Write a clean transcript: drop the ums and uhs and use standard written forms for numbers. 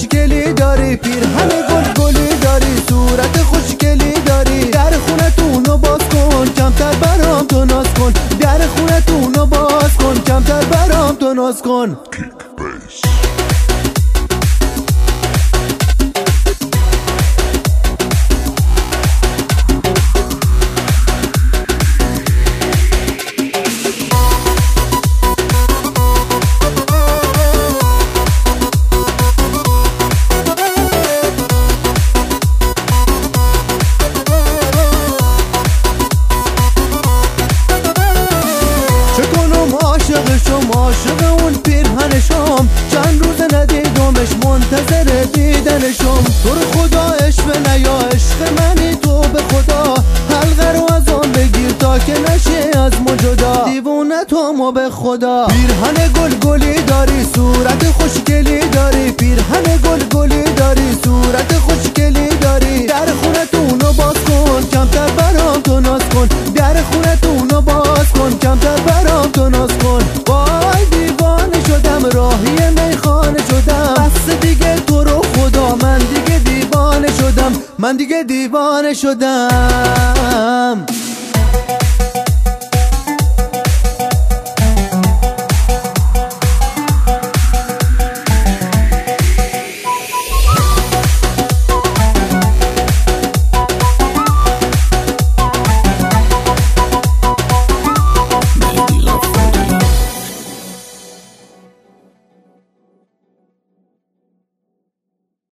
خوشگلی داری، پیرهن گل گلی داری، صورت خوشگلی داری. در خونتونو باز کن کمتر برام تو ناز کن، در خونتونو باز کن کمتر برام تو ناز کن. عاشق اون پیرهنشم، چند روز ندیدمش منتظر دیدنشم. تو رو خدا عشق نیا عشق منی تو به خدا، حلقه رو از آن بگیر تا که نشه از ما جدا. دیوونه تو ما به خدا. پیرهن گل گلی داری، صورت خوشگلی داری، پیرهن گل گلی داری، صورت خوشگلی داری. در خونتونو باز کن کمتر برام تو ناز کن، در خونتونو باز کن کمتر برام تو ناز کن. راهی میخانه شدم، بس دیگه تو رو خدا من دیگه دیوانه شدم، من دیگه دیوانه شدم.